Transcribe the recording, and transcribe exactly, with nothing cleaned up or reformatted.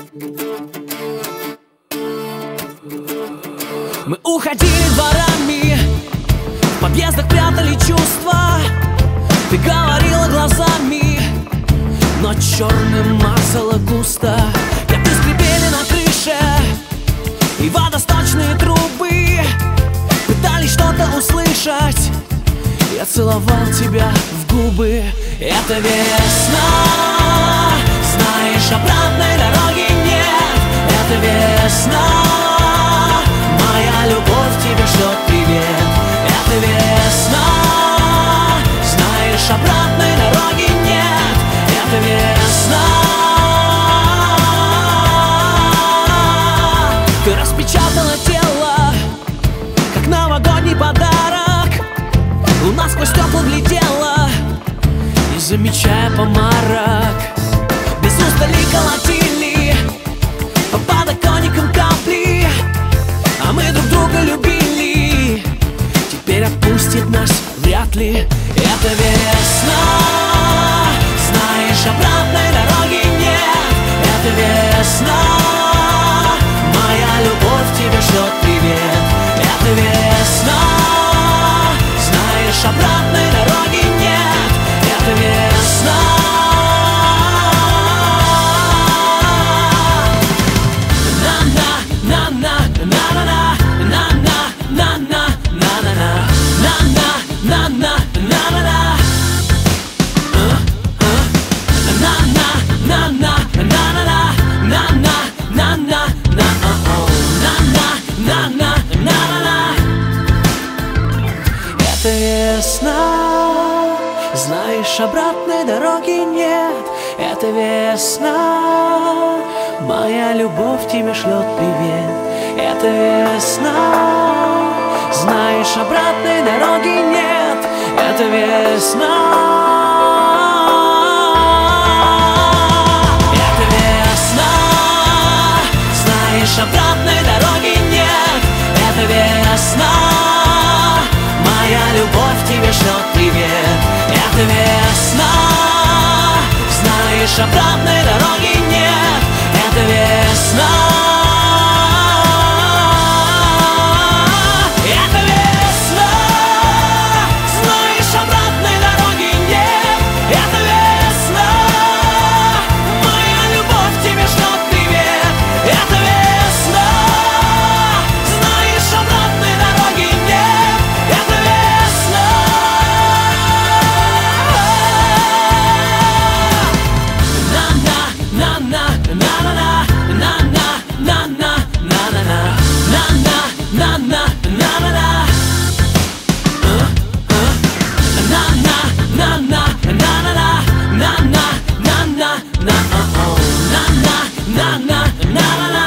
Мы уходили дворами, в подъездах прятали чувства. Ты говорила глазами, но черным мазала густо. Коты скрипели на крыше, и водосточные трубы пытались что-то услышать. Я целовал тебя в губы. Это весна, знаешь, обратной дороги нет. Это весна, моя любовь тебе шлет привет. Это весна, знаешь, обратной дороги нет. Это весна. Ты распечатала тело, как новогодний подарок. Луна сквозь стекла глядела, не замечая помарок. Без устали колотили по подоконникам капли, а мы друг друга любили. Теперь отпустит нас вряд ли. Это весна, знаешь, обратной дороги нет. Это весна, моя любовь тебе шлет привет. Это весна, знаешь, обратной дороги нет. Это весна. Это весна, знаешь, обратной дороги нет. Это весна, моя любовь тебе шлет привет. Это весна, знаешь, обратной дороги нет. Это весна. Это весна, знаешь, обратной дороги нет. Это весна, моя любовь тебе шлет привет. Это весна, знаешь, обратной дороги нет. Это весна. Это весна, знаешь, обратной дороги нет. Это весна, моя любовь тебе шлет привет. Это весна, знаешь, обратной дороги нет. Это весна. Na na na na